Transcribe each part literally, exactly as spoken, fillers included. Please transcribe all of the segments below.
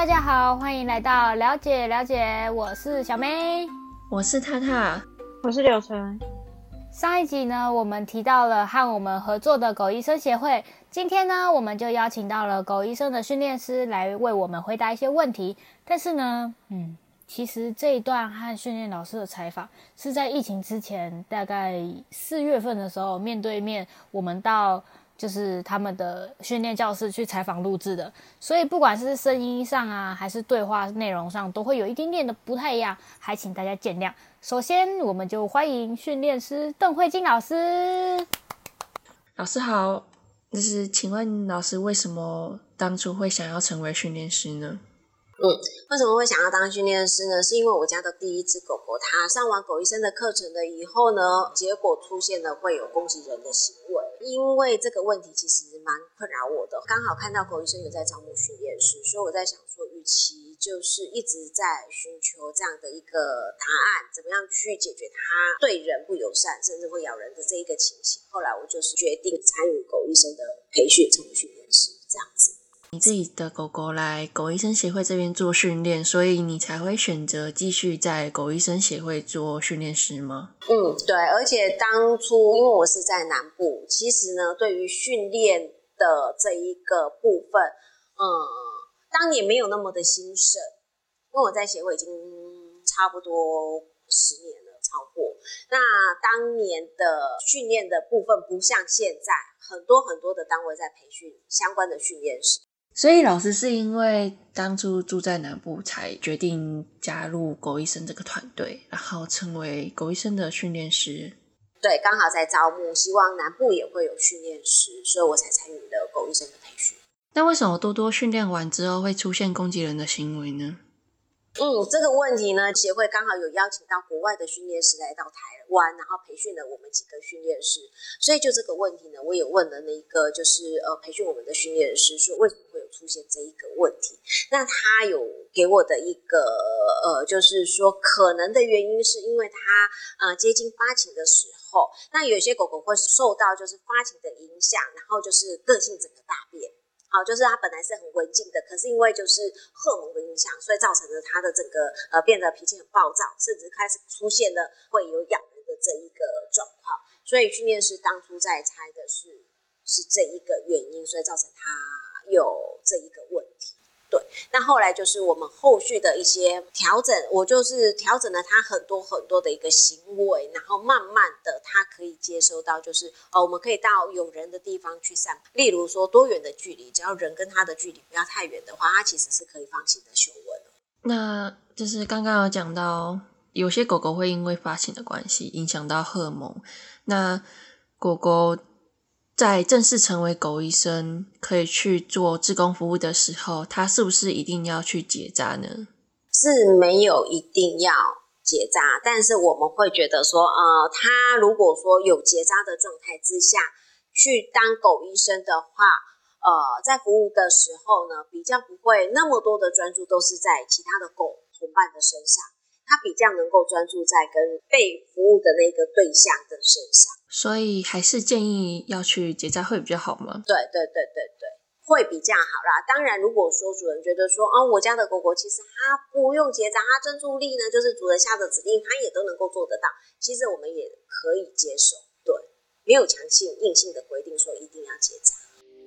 大家好，欢迎来到了解了解，我是小妹， 我是踏踏， 我是柳橙。 上一集呢，我们提到了和我们合作的狗医生协会，今天呢，我们就邀请到了狗医生的训练师来为我们回答一些问题。但是呢，嗯，其实这一段和训练老师的采访是在疫情之前，大概四月份的时候，面对面我们到就是他们的训练教室去采访录制的，所以不管是声音上啊，还是对话内容上，都会有一点点的不太一样，还请大家见谅。首先，我们就欢迎训练师邓慧金老师。 老师好，就是请问老师为什么当初会想要成为训练师呢？ 嗯，为什么会想要当训练师呢？是因为我家的第一只狗狗，它上完狗医生的课程了以后呢，结果出现了会有攻击人的行为。因为这个问题其实蛮困扰我的，刚好看到狗医生有在招募训练师，所以我在想说，与其就是一直在寻求这样的一个答案，怎么样去解决它对人不友善，甚至会咬人的这一个情形。后来我就是决定参与狗医生的培训，成为训练师这样子。 你自己的狗狗来狗医生协会这边做训练，所以你才会选择继续在狗医生协会做训练师吗？ 嗯，对，而且当初因为我是在南部，其实呢，对于训练的这一个部分，嗯，当年没有那么的兴盛，因为我在协会已经差不多十年了，超过。那当年的训练的部分不像现在，很多很多的单位在培训相关的训练师。 所以老师是因为当初住在南部才决定加入狗医生这个团队，然后成为狗医生的训练师。 对，刚好在招募，希望南部也会有训练师，所以我才参与了狗医生的培训。 那为什么多多训练完之后会出现攻击人的行为呢？ 嗯，这个问题呢，协会刚好有邀请到国外的训练师来到台湾，然后培训了我们几个训练师，所以就这个问题呢，我也问了那个就是呃培训我们的训练师，说为什么会有出现这一个问题？那他有给我的一个呃，就是说可能的原因是因为他呃接近发情的时候，那有些狗狗会受到就是发情的影响，然后就是个性整个大变。好，就是它本来是很文静的，可是因为就是荷尔蒙的影响，所以造成了它的整个呃变得脾气很暴躁，甚至开始出现了会有咬人的这一个状况。所以训练师当初在猜的是是这一个原因，所以造成它有这一个问题。对，那后来就是我们后续的一些调整，我就是调整了他很多很多的一个行为，然后慢慢的他可以接收到，就是呃，我们可以到有人的地方去散步，例如说多远的距离，只要人跟他的距离不要太远的话，他其实是可以放心的休温的。 那就是刚刚有讲到，有些狗狗会因为发情的关系影响到荷尔蒙，那狗狗在正式成为狗医生可以去做志工服务的时候，他是不是一定要去结扎呢？ 是没有一定要结扎，但是我们会觉得说呃，他如果说有结扎的状态之下去当狗医生的话，呃，在服务的时候呢，比较不会那么多的专注都是在其他的狗同伴的身上，他比较能够专注在跟被服务的那个对象的身上。 所以还是建议要去结扎会比较好吗？ 对对对对对，会比较好啦。当然如果说主人觉得说哦，我家的狗狗其实它不用结扎，它专注力呢就是主人下的指令它也都能够做得到，其实我们也可以接受。对，没有强性硬性的规定说一定要结扎。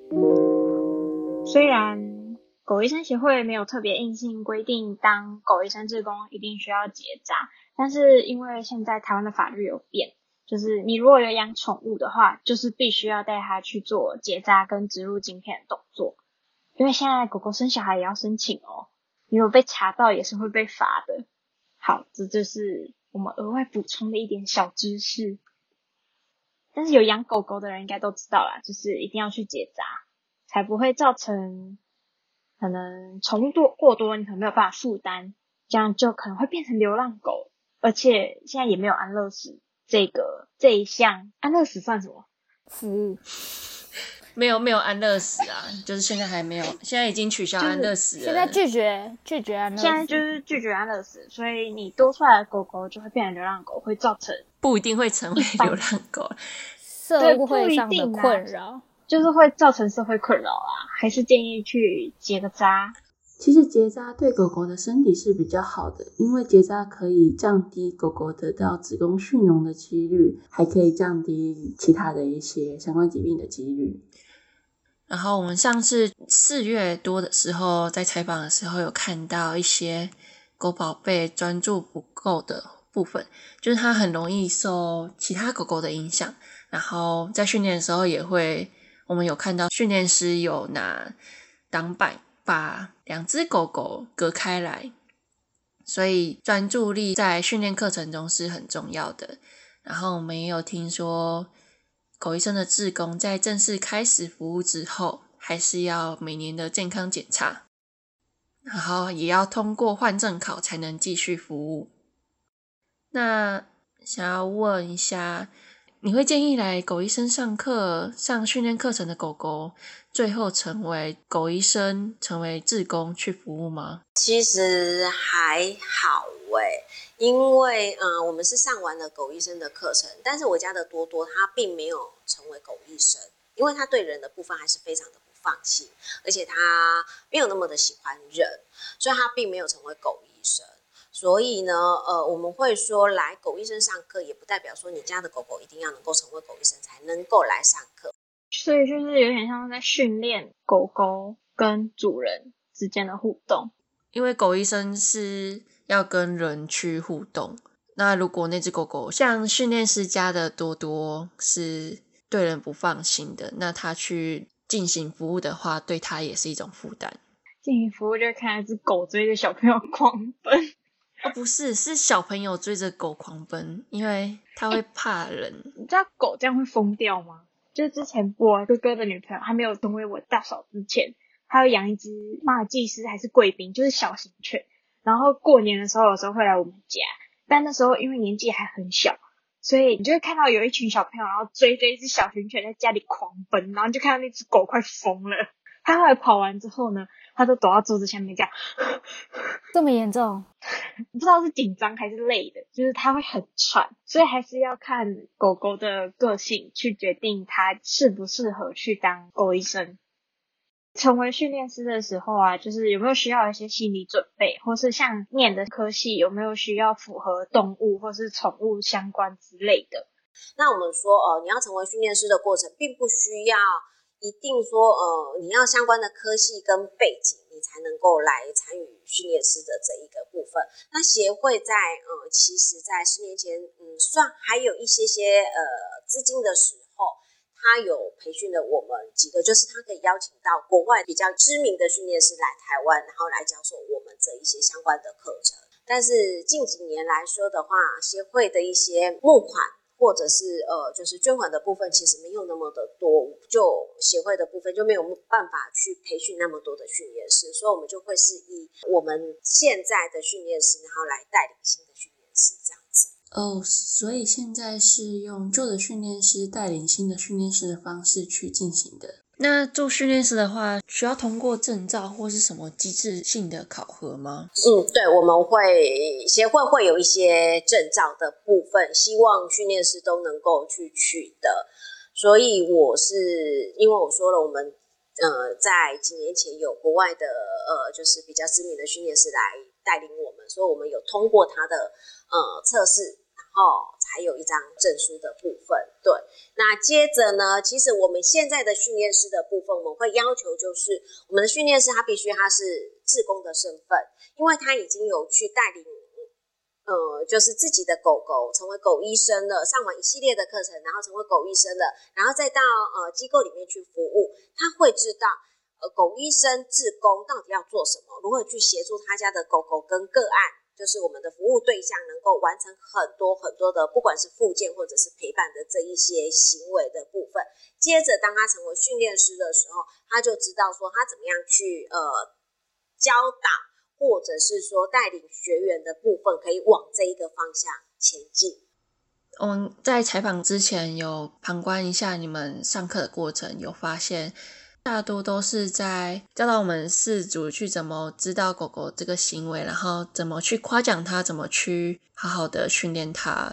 虽然狗医生协会没有特别硬性规定当狗医生志工一定需要结扎，但是因为现在台湾的法律有变，就是你如果有养宠物的话，就是必须要带它去做结扎跟植入晶片的动作，因为现在狗狗生小孩也要申请哦，你有被查到也是会被罚的。好，这就是我们额外补充的一点小知识。但是有养狗狗的人应该都知道啦，就是一定要去结扎，才不会造成可能宠物多过多，你可能没有办法负担，这样就可能会变成流浪狗。而且现在也没有安乐死这个这一项，安乐死算什么服务？ 没有没有安乐死啊，就是现在还没有，现在已经取消安乐死了。 现在拒绝拒绝安乐死， 现在就是拒绝安乐死，所以你多出来的狗狗就会变成流浪狗，会造成不一定会成为流浪狗， 社会上的困扰， 就是会造成社会困扰啊，还是建议去结个扎。 其实结扎对狗狗的身体是比较好的，因为结扎可以降低狗狗得到子宫蓄脓的几率，还可以降低其他的一些相关疾病的几率。 然后我们上次四月多的时候在采访的时候有看到一些狗宝贝专注不够的部分，就是它很容易受其他狗狗的影响，然后在训练的时候也会，我们有看到训练师有拿挡板把两只狗狗隔开来，所以专注力在训练课程中是很重要的。然后我们也有听说狗医生的志工在正式开始服务之后，还是要每年的健康检查，然后也要通过换证考才能继续服务。那想要问一下，你会建议来狗医生上课上训练课程的狗狗最后成为狗医生成为志工去服务吗？ 其实还好欸，因为呃我们是上完了狗医生的课程，但是我家的多多他并没有成为狗医生，因为他对人的部分还是非常的不放心，而且他没有那么的喜欢人，所以他并没有成为狗医生。所以呢，呃，我们会说来狗医生上课，也不代表说你家的狗狗一定要能够成为狗医生才能够来上课。 所以就是有点像在训练狗狗跟主人之间的互动。 因为狗医生是要跟人去互动，那如果那只狗狗像训练师家的多多是对人不放心的，那他去进行服务的话，对他也是一种负担。 进行服务就看一只狗追着小朋友狂奔。 哦，不是，是小朋友追着狗狂奔，因为他会怕人。 欸、你知道狗这样会疯掉吗？就是之前我哥哥的女朋友还没有成为我大嫂之前，他有养一只马尔济斯还是贵宾，就是小型犬。然后过年的时候有时候会来我们家，但那时候因为年纪还很小，所以你就会看到有一群小朋友然后追着一只小型犬在家里狂奔，然后你就看到那只狗快疯了。他后来跑完之后呢，他就躲到桌子下面这样。 这么严重？ 不知道是紧张还是累的，就是他会很喘，所以还是要看狗狗的个性去决定它适不适合去当狗医生。成为训练师的时候啊，就是有没有需要一些心理准备，或是像念的科系有没有需要符合动物或是宠物相关之类的。 那我们说呃，你要成为训练师的过程并不需要一定说呃，你要相关的科系跟背景你才能够来参与训练师的这一个部分。那协会在呃，其实在十年前嗯，算还有一些些呃资金的时候，他有培训了我们几个，就是他可以邀请到国外比较知名的训练师来台湾，然后来教授我们这一些相关的课程。但是近几年来说的话，协会的一些募款或者是呃，就是捐款的部分其实没有那么的多，就协会的部分就没有办法去培训那么多的训练师，所以我们就会是以我们现在的训练师，然后来带领新的训练师这样子。 哦，所以现在是用旧的训练师带领新的训练师的方式去进行的。 那做训练师的话，需要通过证照或是什么机制性的考核吗？ 嗯，对，我们会协会会有一些证照的部分，希望训练师都能够去取得。所以我是因为我说了，我们呃在几年前有国外的呃就是比较知名的训练师来带领我们，所以我们有通过他的呃测试，然后才有一张证书的部分。对，那接着呢，其实我们现在的训练师的部分，我们会要求就是我们的训练师他必须他是志工的身份，因为他已经有去带领呃，就是自己的狗狗成为狗医生了，上完一系列的课程，然后成为狗医生了，然后再到呃机构里面去服务，他会知道呃狗医生志工到底要做什么，如何去协助他家的狗狗跟个案，就是我们的服务对象能够完成很多很多的，不管是复健或者是陪伴的这一些行为的部分。接着当他成为训练师的时候，他就知道说他怎么样去呃教导，或者是说带领学员的部分可以往这一个方向前进。 我们在采访之前有旁观一下你们上课的过程，有发现大多都是在教导我们饲主去怎么知道狗狗这个行为，然后怎么去夸奖它，怎么去好好的训练它。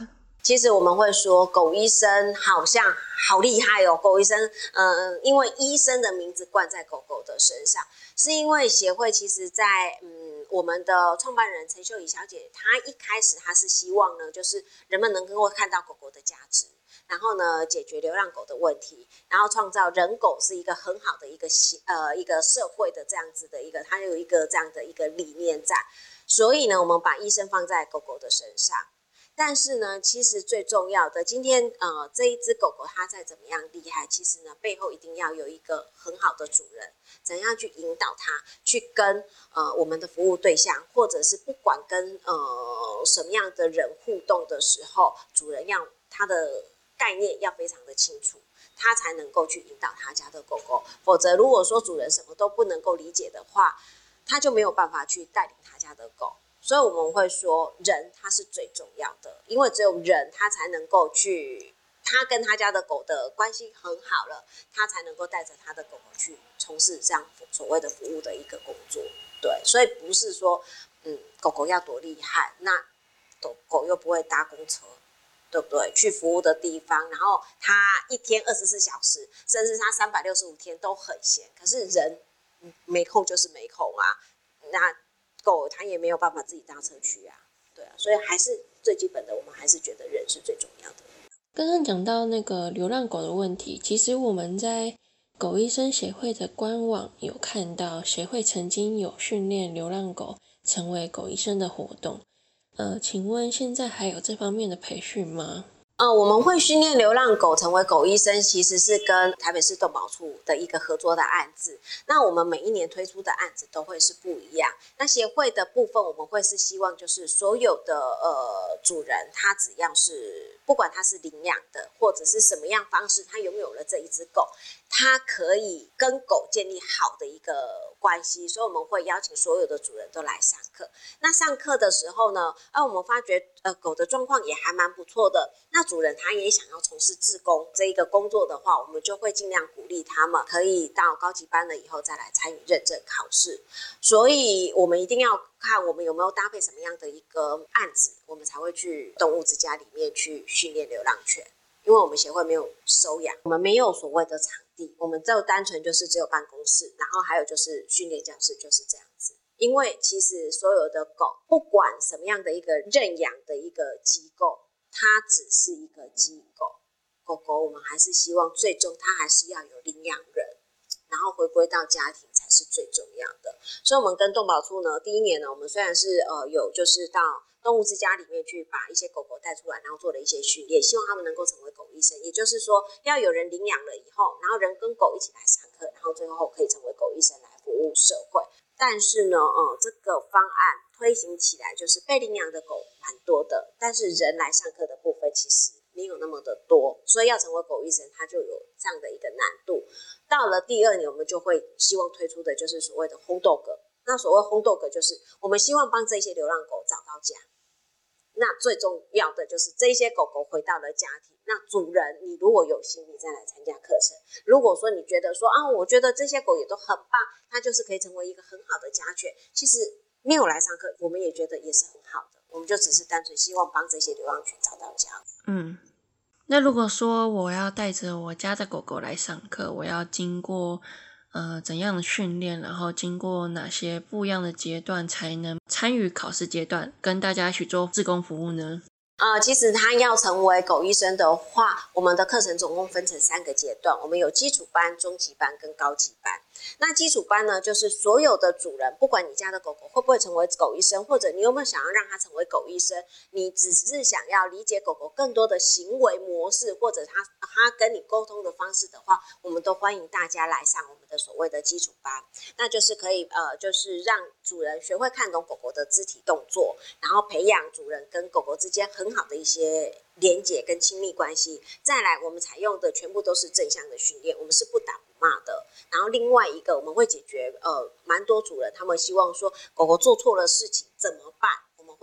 其实我们会说狗医生好像好厉害哦，狗医生，呃，因为医生的名字冠在狗狗的身上，是因为协会其实在嗯我们的创办人陈秀仪小姐，她一开始她是希望呢，就是人们能够看到狗狗的价值。然后呢，解决流浪狗的问题，然后创造人狗是一个很好的一个呃一个社会的这样子的一个，它有一个这样的一个理念在。所以呢，我们把医生放在狗狗的身上。但是呢，其实最重要的，今天呃这一只狗狗它再怎么样厉害，其实呢背后一定要有一个很好的主人，怎样去引导它，去跟呃我们的服务对象，或者是不管跟呃什么样的人互动的时候，主人要他的概念要非常的清楚，他才能够去引导他家的狗狗。否则，如果说主人什么都不能够理解的话，他就没有办法去带领他家的狗。所以我们会说，人他是最重要的，因为只有人他才能够去，他跟他家的狗的关系很好了，他才能够带着他的狗狗去从事这样所谓的服务的一个工作。对，所以不是说，嗯，狗狗要多厉害，那狗狗又不会搭公车。对不对？去服务的地方，然后他一天二十四小时，甚至他三百六十五天都很闲。可是人没空就是没空啊，那狗它也没有办法自己搭车去啊，对啊，所以还是最基本的，我们还是觉得人是最重要的。 刚刚讲到那个流浪狗的问题，其实我们在狗医生协会的官网有看到，协会曾经有训练流浪狗成为狗医生的活动。呃，请问现在还有这方面的培训吗？ 呃，我们会训练流浪狗成为狗医生，其实是跟台北市动保处的一个合作的案子。那我们每一年推出的案子都会是不一样。那协会的部分，我们会是希望就是所有的呃主人，他只要是不管他是领养的，或者是什么样方式，他拥有了这一只狗，他可以跟狗建立好的一个关系，所以我们会邀请所有的主人都来上课。那上课的时候呢，啊，我们发觉呃狗的状况也还蛮不错的，那主人他也想要从事志工这一个工作的话，我们就会尽量鼓励他们可以到高级班了以后再来参与认证考试。所以我们一定要看我们有没有搭配什么样的一个案子，我们才会去动物之家里面去训练流浪犬。因为我们协会没有收养，我们没有所谓的场地，我们就单纯就是只有办公室，然后还有就是训练教室，就是这样子。因为其实所有的狗，不管什么样的一个认养的一个机构，它只是一个机构。狗狗我们还是希望最终它还是要有领养人，然后回归到家庭才是最重要的。所以我们跟动保处呢，第一年呢，我们虽然是呃有就是到动物之家里面去把一些狗狗带出来，然后做了一些训练，希望他们能够成为狗医生。也就是说，要有人领养了以后，然后人跟狗一起来上课，然后最后可以成为狗医生来服务社会。但是呢，呃，这个方案推行起来，就是被领养的狗蛮多的，但是人来上课的部分其实没有那么的多，所以要成为狗医生，它就有这样的一个难度。到了第二年，我们就会希望推出的就是所谓的 Home Dog。那所谓 Home Dog 就是我们希望帮这些流浪狗找到家。那最重要的就是这些狗狗回到了家庭，那主人你如果有心，你再来参加课程。如果说你觉得说啊，我觉得这些狗也都很棒，它就是可以成为一个很好的家犬，其实没有来上课，我们也觉得也是很好的。我们就只是单纯希望帮这些流浪犬找到家。 嗯，那如果说我要带着我家的狗狗来上课，我要经过呃怎样的训练，然后经过哪些不一样的阶段才能参与考试阶段，跟大家一起做志工服务呢？ 呃，其实他要成为狗医生的话，我们的课程总共分成三个阶段，我们有基础班、中级班跟高级班。那基础班呢，就是所有的主人，不管你家的狗狗会不会成为狗医生，或者你有没有想要让它成为狗医生，你只是想要理解狗狗更多的行为模式，或者它它跟你沟通的方式的话，我们都欢迎大家来上我们的所谓的基础班。那就是可以呃，就是让主人学会看懂狗狗的肢体动作，然后培养主人跟狗狗之间很好的一些连结跟亲密关系。再来，我们采用的全部都是正向的训练，我们是不打不骂的。然后另外一个，我们会解决呃蛮多主人他们希望说狗狗做错了事情怎么办，我们会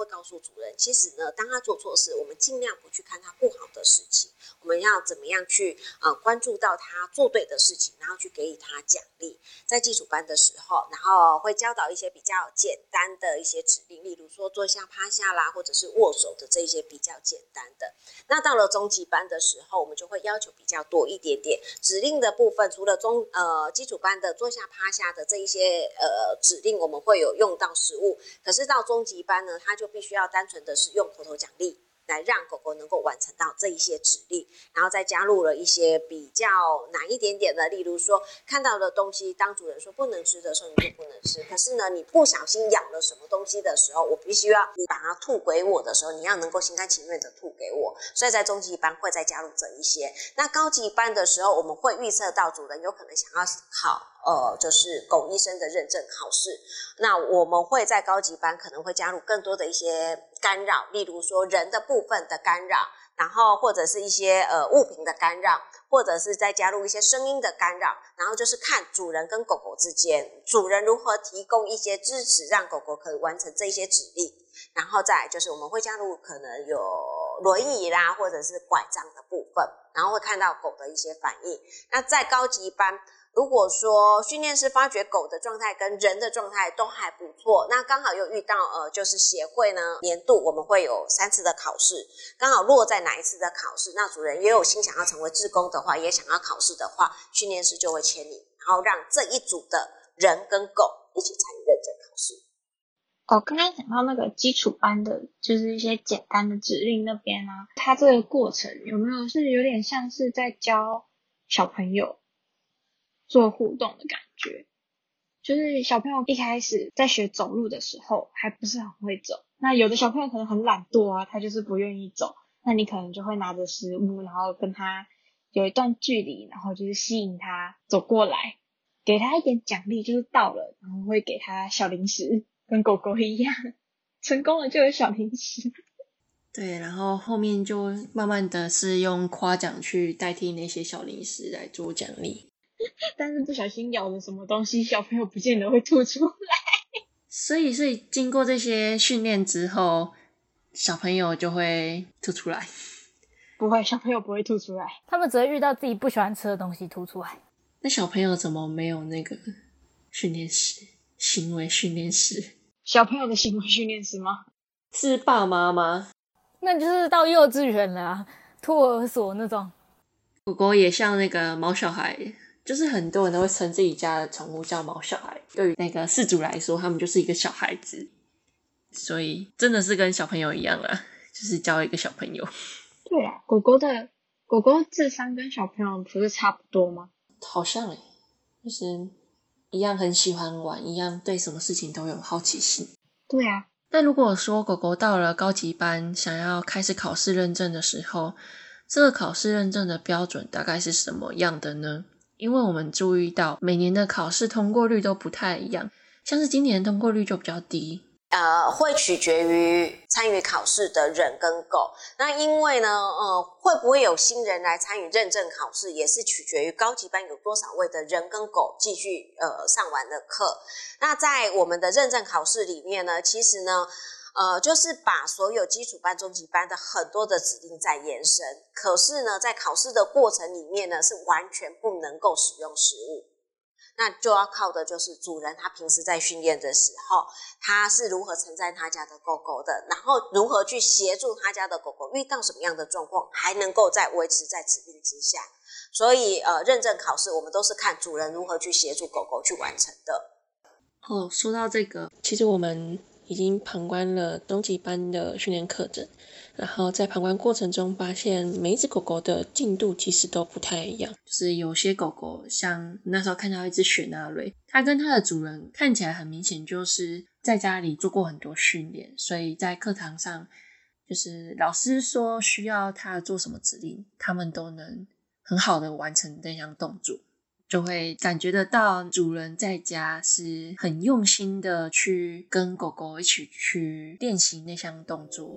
会告诉主人，其实呢，当他做错事，我们尽量不去看他不好的事情，我们要怎么样去呃关注到他做对的事情，然后去给予他奖励。在基础班的时候，然后会教导一些比较简单的一些指令，例如说坐下、趴下啦，或者是握手的这一些比较简单的。那到了中级班的时候，我们就会要求比较多一点点指令的部分，除了中呃基础班的坐下、趴下的这一些呃指令，我们会有用到实物，可是到中级班呢，它就必须要单纯的是用口头奖励来让狗狗能够完成到这一些指令，然后再加入了一些比较难一点点的，例如说看到的东西，当主人说不能吃的时候，你就不能吃。可是呢，你不小心咬了什么东西的时候，我必须要你把它吐给我的时候，你要能够心甘情愿的吐给我。所以在中级班会再加入这一些。那高级班的时候，我们会预测到主人有可能想要考呃，就是狗医生的认证考试。那我们会在高级班可能会加入更多的一些干扰，例如说人的部分的干扰，然后或者是一些呃物品的干扰，或者是再加入一些声音的干扰，然后就是看主人跟狗狗之间，主人如何提供一些支持，让狗狗可以完成这些指令。然后再来就是我们会加入可能有轮椅啦，或者是拐杖的部分，然后会看到狗的一些反应。那在高级班，如果说训练师发觉狗的状态跟人的状态都还不错，那刚好又遇到呃，就是协会呢年度我们会有三次的考试，刚好落在哪一次的考试，那主人也有心想要成为志工的话，也想要考试的话，训练师就会签你，然后让这一组的人跟狗一起参与认证考试。 哦，刚刚讲到那个基础班的，就是一些简单的指令那边啊，它这个过程有没有是有点像是在教小朋友做互动的感觉？就是小朋友一开始在学走路的时候还不是很会走，那有的小朋友可能很懒惰啊，他就是不愿意走，那你可能就会拿着食物，然后跟他有一段距离，然后就是吸引他走过来，给他一点奖励，就是到了，然后会给他小零食，跟狗狗一样，成功了就有小零食。 对，然后后面就慢慢的是用夸奖去代替那些小零食来做奖励。 但是不小心咬了什么东西，小朋友不见得会吐出来。 所以，所以经过这些训练之后，小朋友就会吐出来。 不会，小朋友不会吐出来， 他们只会遇到自己不喜欢吃的东西吐出来。 那小朋友怎么没有那个训练师？行为训练师？ 小朋友的行为训练师吗？ 是爸妈吗？ 那就是到幼稚园了啊，托儿所那种。 狗狗也像那个毛小孩，就是很多人都会称自己家的宠物叫毛小孩，对于那个饲主来说，他们就是一个小孩子，所以真的是跟小朋友一样啦，就是教一个小朋友。 对啊，狗狗的狗狗智商跟小朋友不是差不多吗？ 好像诶、欸，就是一样很喜欢玩，一样对什么事情都有好奇心。 对啊。 但如果说狗狗到了高级班，想要开始考试认证的时候，这个考试认证的标准大概是什么样的呢？因为我们注意到每年的考试通过率都不太一样，像是今年的通过率就比较低。 呃，会取决于参与考试的人跟狗。那因为呢，呃，会不会有新人来参与认证考试，也是取决于高级班有多少位的人跟狗继续呃上完的课。那在我们的认证考试里面呢，其实呢，呃，就是把所有基础班、中级班的很多的指令在延伸。可是呢，在考试的过程里面呢，是完全不能够使用食物。那就要靠的就是主人他平时在训练的时候，他是如何称赞他家的狗狗的，然后如何去协助他家的狗狗遇到什么样的状况，还能够在维持在指令之下。所以呃，认证考试我们都是看主人如何去协助狗狗去完成的。 哦，说到这个，其实我们已经旁观了中级班的训练课程，然后在旁观过程中发现每一只狗狗的进度其实都不太一样。就是有些狗狗，像那时候看到一只雪纳瑞，它跟它的主人看起来很明显就是在家里做过很多训练，所以在课堂上就是老师说需要它做什么指令，它们都能很好的完成那项动作，就会感觉得到主人在家是很用心的去跟狗狗一起去练习那项动作。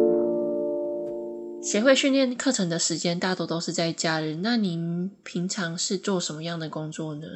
协会训练课程的时间大多都是在假日，那您平常是做什么样的工作呢？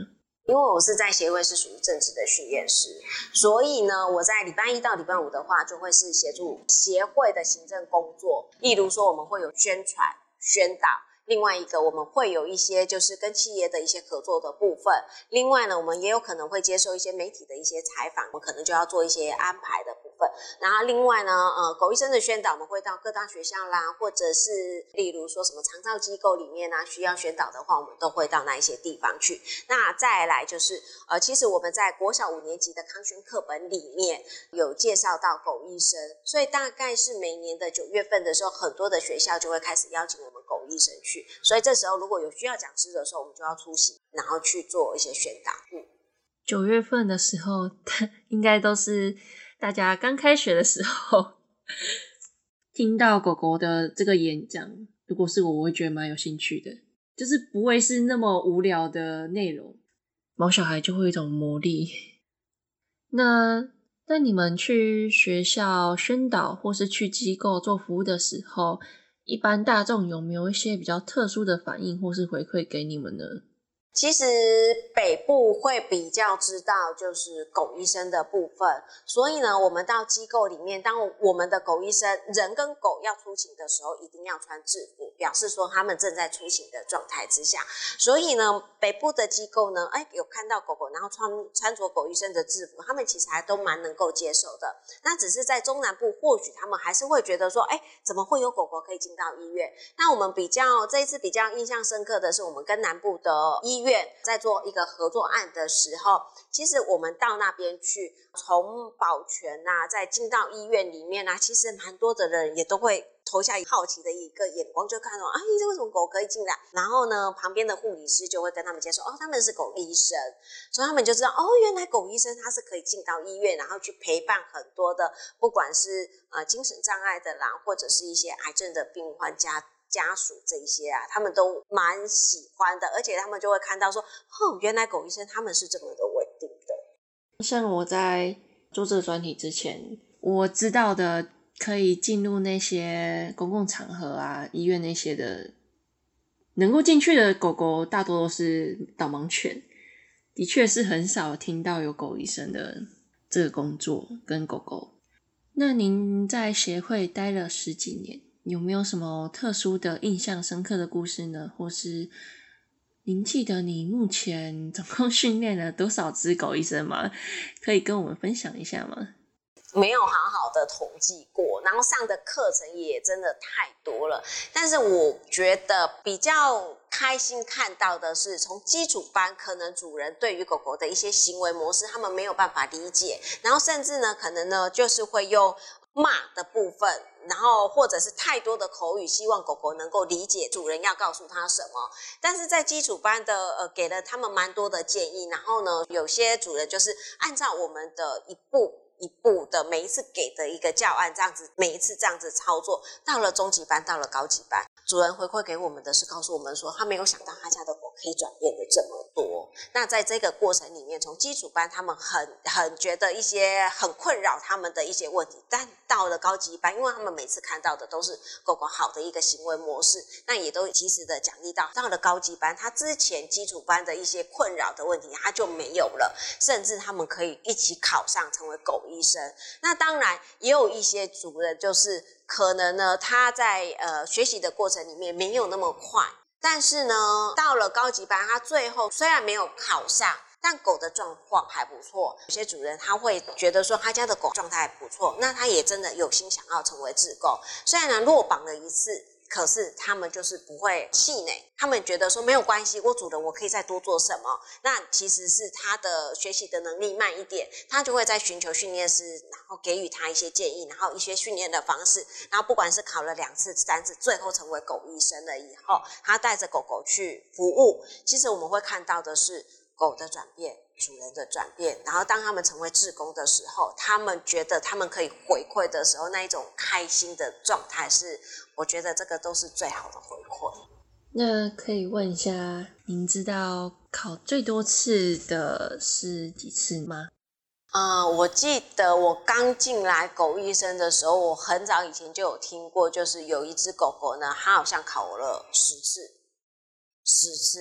因为我是在协会是属于正职的训练师，所以呢，我在礼拜一到礼拜五的话，就会是协助协会的行政工作，例如说我们会有宣传、宣导。另外一个我们会有一些就是跟企业的一些合作的部分，另外呢我们也有可能会接受一些媒体的一些采访，我们可能就要做一些安排的部分。然后另外呢呃狗医生的宣导我们会到各大学校啦，或者是例如说什么长照机构里面啊需要宣导的话，我们都会到那一些地方去。那再来就是呃其实我们在国小五年级的康宣课本里面有介绍到狗医生，所以大概是每年的九月份的时候，很多的学校就会开始邀请我们狗医生去，所以这时候如果有需要讲师的时候，我们就要出席，然后去做一些宣导。嗯， 九月份的时候，应该都是大家刚开学的时候，听到狗狗的这个演讲，如果是我，我会觉得蛮有兴趣的，就是不会是那么无聊的内容，毛小孩就会有一种魔力。那那你们去学校宣导或是去机构做服务的时候，一般大众有没有一些比较特殊的反应或是回馈给你们呢？ 其实北部会比较知道就是狗医生的部分，所以呢我们到机构里面，当我们的狗医生人跟狗要出勤的时候，一定要穿制服，表示说他们正在出勤的状态之下。所以呢北部的机构呢哎，有看到狗狗然后穿穿着狗医生的制服，他们其实还都蛮能够接受的。那只是在中南部或许他们还是会觉得说哎，怎么会有狗狗可以进到医院。那我们比较这一次比较印象深刻的是，我们跟南部的医院在做一个合作案的时候，其实我们到那边去，从保全啊再进到医院里面啊，其实蛮多的人也都会投下好奇的一个眼光，就看到啊，这为什么狗可以进来？然后呢旁边的护理师就会跟他们介绍，哦他们是狗医生，所以他们就知道哦原来狗医生他是可以进到医院，然后去陪伴很多的不管是呃精神障碍的啦，或者是一些癌症的病患家家属这一些啊，他们都蛮喜欢的，而且他们就会看到说哦原来狗医生他们是这么的稳定的。 像我在做这个专题之前，我知道的可以进入那些公共场合啊医院那些的能够进去的狗狗大多都是导盲犬，的确是很少听到有狗医生的这个工作跟狗狗。那您在协会待了十几年，有没有什么特殊的印象深刻的故事呢？或是您记得你目前总共训练了多少只狗医生吗？可以跟我们分享一下吗？ 没有好好的统计过，然后上的课程也真的太多了。但是我觉得比较开心看到的是，从基础班可能主人对于狗狗的一些行为模式他们没有办法理解，然后甚至呢可能呢就是会用骂的部分，然后或者是太多的口语，希望狗狗能够理解主人要告诉他什么。但是在基础班的呃给了他们蛮多的建议，然后呢有些主人就是按照我们的一步一步的每一次给的一个教案，这样子每一次这样子操作，到了中级班到了高级班，主人回馈给我们的是告诉我们说他没有想到他家的狗可以转变的这么多。那在这个过程里面，从基础班他们很很觉得一些很困扰他们的一些问题，但到了高级班，因为他们每次看到的都是狗狗好的一个行为模式，那也都及时的奖励到。到了高级班，他之前基础班的一些困扰的问题他就没有了，甚至他们可以一起考上成为狗医生。那当然也有一些主人就是可能呢他在呃学习的过程里面没有那么快，但是呢到了高级班他最后虽然没有考上，但狗的状况还不错。有些主人他会觉得说他家的狗状态不错，那他也真的有心想要成为志工，虽然呢落榜了一次，可是他们就是不会气馁，他们觉得说没有关系，我主人我可以再多做什么。那其实是他的学习的能力慢一点，他就会在寻求训练师，然后给予他一些建议，然后一些训练的方式，然后不管是考了两次三次，最后成为狗医生了以后，他带着狗狗去服务。其实我们会看到的是狗的转变，主人的转变，然后当他们成为志工的时候，他们觉得他们可以回馈的时候，那一种开心的状态是，我觉得这个都是最好的回馈。 那可以问一下，您知道考最多次的是几次吗？ 呃，我记得我刚进来狗医生的时候，我很早以前就有听过，就是有一只狗狗呢，它好像考了十次，十次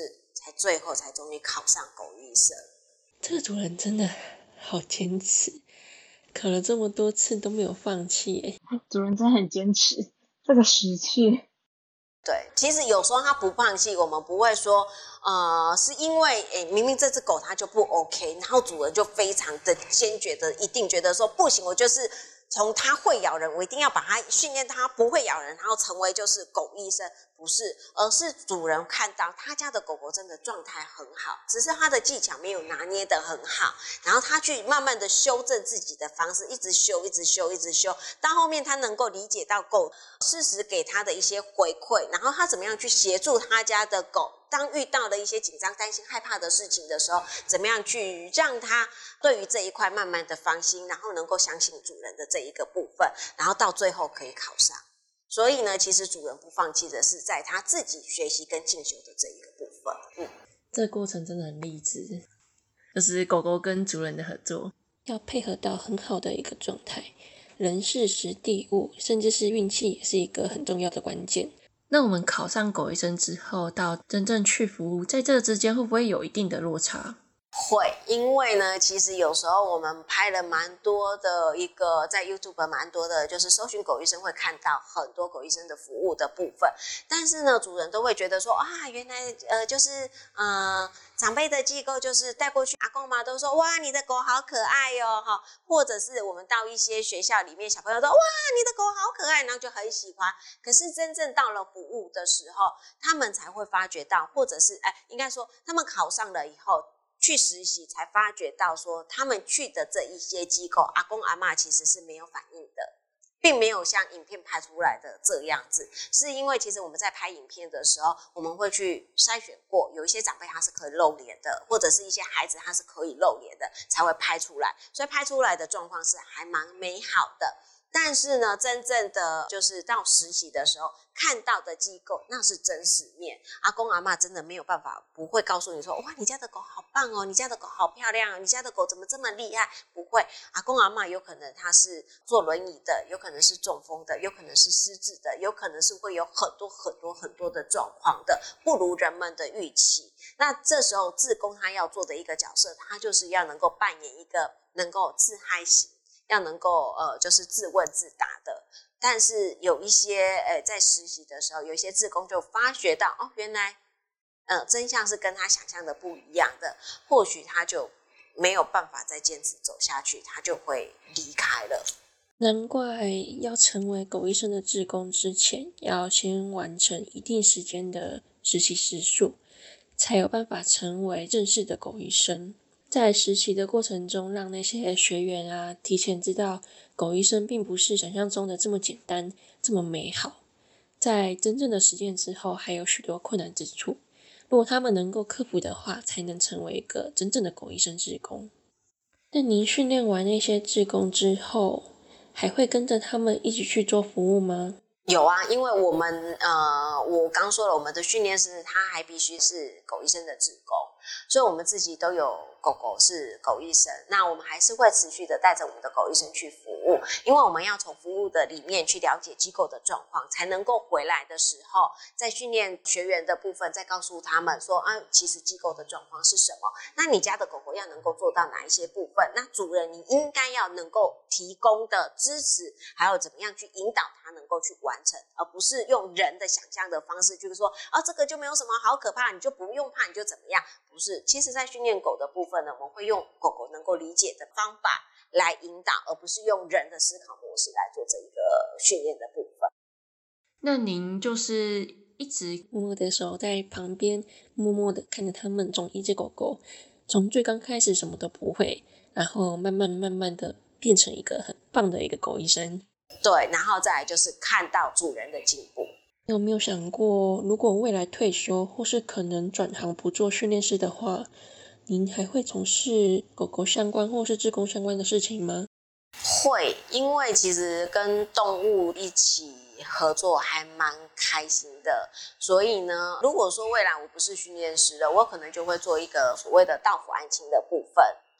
才最后才终于考上狗医生。 这个主人真的好坚持，考了这么多次都没有放弃耶。 主人真的很坚持，这个时序。 对，其实有时候他不放弃，我们不会说，呃，是因为诶明明这只狗它就不 OK， 然后主人就非常的坚决的，一定觉得说不行，我就是从它会咬人，我一定要把它训练它不会咬人，然后成为就是狗医生，不是，而是主人看到他家的狗狗真的状态很好，只是他的技巧没有拿捏得很好，然后他去慢慢的修正自己的方式，一直修，一直修，一直修，到后面他能够理解到狗适时给他的一些回馈，然后他怎么样去协助他家的狗，当遇到了一些紧张、担心、害怕的事情的时候，怎么样去让他对于这一块慢慢的放心，然后能够相信主人的这一个部分，然后到最后可以考上。所以呢，其实主人不放弃的是在他自己学习跟进修的这一个部分。嗯， 这个过程真的很励志，就是狗狗跟主人的合作，要配合到很好的一个状态，人事时地物，甚至是运气也是一个很重要的关键。那我们考上狗医生之后，到真正去服务，在这之间会不会有一定的落差？ 会，因为呢，其实有时候我们拍了蛮多的一个在 YouTube 蛮多的，就是搜寻狗医生会看到很多狗医生的服务的部分，但是呢，主人都会觉得说啊，原来呃就是呃长辈的机构就是带过去，阿公妈都说哇，你的狗好可爱哟、哦、或者是我们到一些学校里面，小朋友说哇，你的狗好可爱，然后就很喜欢。可是真正到了服务的时候，他们才会发觉到，或者是哎，应该说他们考上了以后。去实习才发觉到说他们去的这一些机构阿公阿嬷其实是没有反应的，并没有像影片拍出来的这样子，是因为其实我们在拍影片的时候我们会去筛选过，有一些长辈他是可以露脸的，或者是一些孩子他是可以露脸的才会拍出来，所以拍出来的状况是还蛮美好的。但是呢，真正的就是到实习的时候看到的机构，那是真实面。阿公阿嬷真的没有办法，不会告诉你说，哇，你家的狗好棒哦，你家的狗好漂亮哦，你家的狗怎么这么厉害？不会，阿公阿嬷有可能他是坐轮椅的，有可能是中风的，有可能是失智的，有可能是会有很多很多很多的状况的，不如人们的预期。那这时候志工他要做的一个角色，他就是要能够扮演一个能够自嗨型。要能够呃，就是自问自答的，但是有一些呃，在实习的时候，有一些志工就发觉到哦，原来呃真相是跟他想象的不一样的，或许他就没有办法再坚持走下去，他就会离开了。 难怪要成为狗医生的志工之前，要先完成一定时间的实习时数，才有办法成为正式的狗医生。在实习的过程中，让那些学员啊提前知道狗医生并不是想象中的这么简单这么美好，在真正的实践之后还有许多困难之处，如果他们能够克服的话，才能成为一个真正的狗医生志工。那您训练完那些志工之后，还会跟着他们一起去做服务吗？ 有啊，因为我们呃，我刚说了，我们的训练师他还必须是狗医生的志工，所以我们自己都有狗狗是狗医生，那我们还是会持续的带着我们的狗医生去服务，因为我们要从服务的里面去了解机构的状况，才能够回来的时候，在训练学员的部分再告诉他们说啊，其实机构的状况是什么，那你家的狗狗要能够做到哪一些部分，那主人你应该要能够提供的支持，还有怎么样去引导他能够去完成，而不是用人的想象的方式，就是说啊，这个就没有什么好可怕，你就不用怕，你就怎么样，不是，其实在训练狗的部分呢，我们会用狗狗能够理解的方法来引导，而不是用人的思考模式来做这一个训练的部分。 那您就是一直默默的守在旁边，默默的看着他们从一只狗狗从最刚开始什么都不会，然后慢慢慢慢的变成一个很棒的一个狗医生。 对，然后再来就是看到主人的进步。 有没有想过，如果未来退休或是可能转行不做训练师的话，您还会从事狗狗相关或是志工相关的事情吗？ 会，因为其实跟动物一起合作还蛮开心的，所以呢，如果说未来我不是训练师了，我可能就会做一个所谓的到府安亲的部分。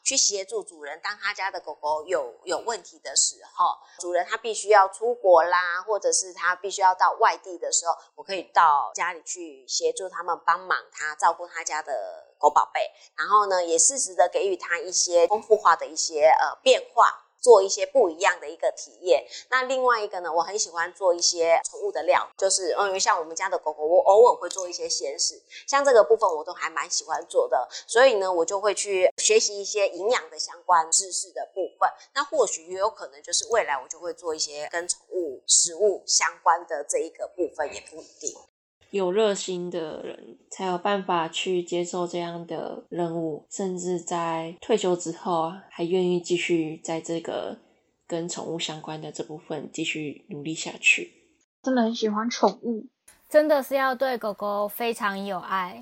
去协助主人，当他家的狗狗有有问题的时候，主人他必须要出国啦，或者是他必须要到外地的时候，我可以到家里去协助他们，帮忙他照顾他家的狗宝贝，然后呢也适时的给予他一些丰富化的一些呃变化，做一些不一样的一个体验。那另外一个呢，我很喜欢做一些宠物的料，就是嗯，因为像我们家的狗狗，我偶尔会做一些鲜食，像这个部分我都还蛮喜欢做的，所以呢，我就会去学习一些营养的相关知识的部分。那或许也有可能就是未来我就会做一些跟宠物食物相关的这一个部分，也不一定。 有热心的人才有办法去接受这样的任务，甚至在退休之后啊，还愿意继续在这个跟宠物相关的这部分继续努力下去。 真的很喜欢宠物， 真的是要对狗狗非常有爱。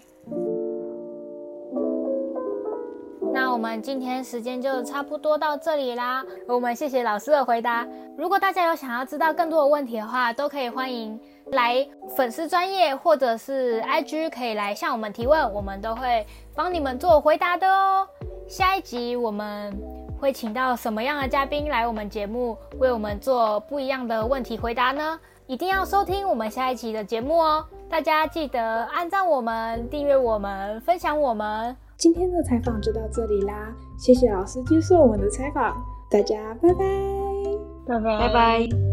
那我们今天时间就差不多到这里啦，我们谢谢老师的回答。如果大家有想要知道更多的问题的话，都可以欢迎来粉丝专页或者是 I G 可以来向我们提问，我们都会帮你们做回答的哦。下一集我们会请到什么样的嘉宾来我们节目，为我们做不一样的问题回答呢？一定要收听我们下一期的节目哦！大家记得按赞我们、订阅我们、分享我们。 今天的采访就到这里啦，谢谢老师接受我们的采访，大家拜拜， 拜拜， 拜拜。